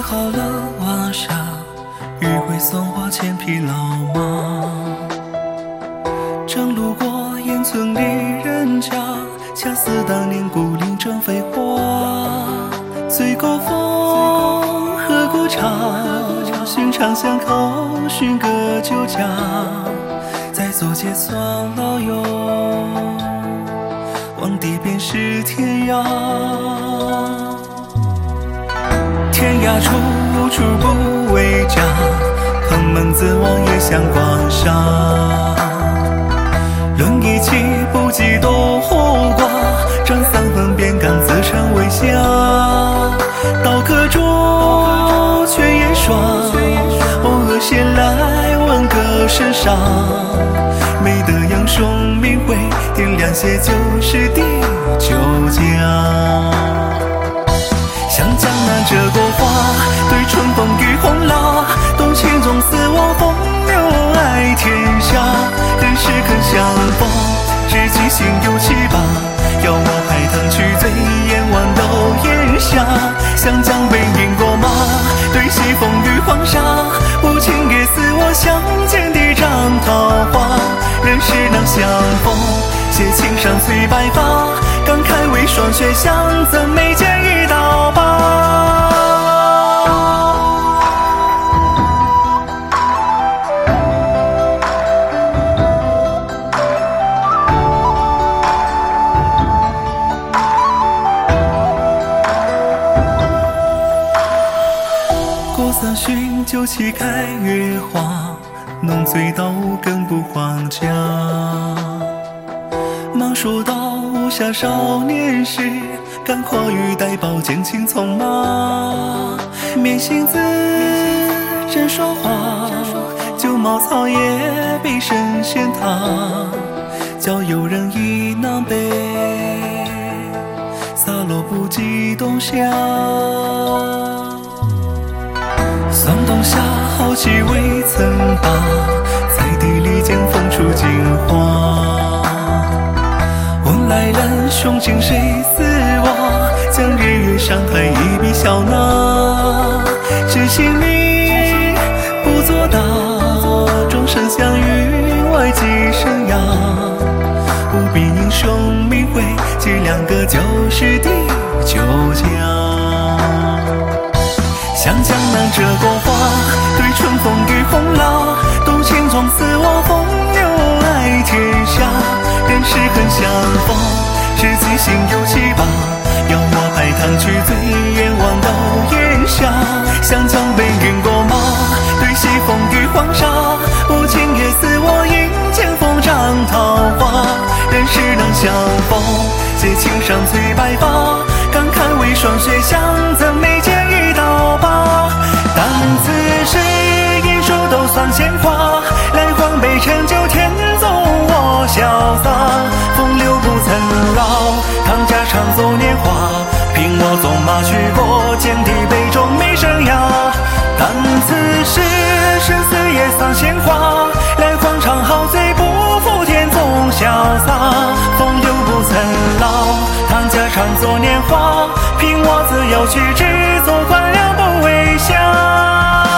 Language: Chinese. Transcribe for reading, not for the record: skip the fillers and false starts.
好了晚霞，余晖送我千匹老马。正路过烟村里人家，恰似当年故林正飞花。醉过风，喝过茶，寻常巷口，寻个酒家，再坐结算老友，望地便是天涯。天涯处，无处不为家，蓬门自望也像光沙。论一气不及多寡，转三分便刚自成为侠。刀刻竹，泉眼霜，偶尔闲来闻歌声上。美得杨雄明慧，点亮些旧时的酒家。像江南折过花，对春风与红蜡，动情中似我风流爱天下。人世肯相逢，知己心有七八，邀我拍堂去醉眼万斗烟霞。像江北饮过马，对西风与黄沙，无情也似我相见的张桃花。人世能相逢，携青山翠白发，感慨为霜雪相赠，眉间一道疤。过三巡，酒旗开月华，浓醉到五更不还家。忙说到无暇少年时，感跨于带宝剑青匆马。面行字，枕霜花，酒茅草也比神仙塔。教游人意南北，洒落不及冬夏。算冬夏好气未曾罢，在地里见风出金花。问来人雄竞谁似我，将日月山海一笔笑纳。知心你不作答，终身相遇外寄生涯。不必英雄名讳，记两个旧时的酒家。像江南折过花，对春风与红蜡，动情中似我风流爱天下。人世很相逢，知己心有七八，邀我拍堂去醉眼万斗烟霞。像江北云过马，对西风与黄沙，无情也似我迎剑锋张桃花。人世能相逢，携青山翠白发，感慨为霜雪相赠，眉间一道疤。但此时银书都算闲话，来黄杯陈酒天纵我潇洒。风流不曾老，唐家常作年华，凭我纵马去过剑地杯中没生涯。但此时生死也算闲话，来黄场好醉不负天纵潇洒。风流不曾老，唐家常作年华，凭我自由去，只做官僚不为侠。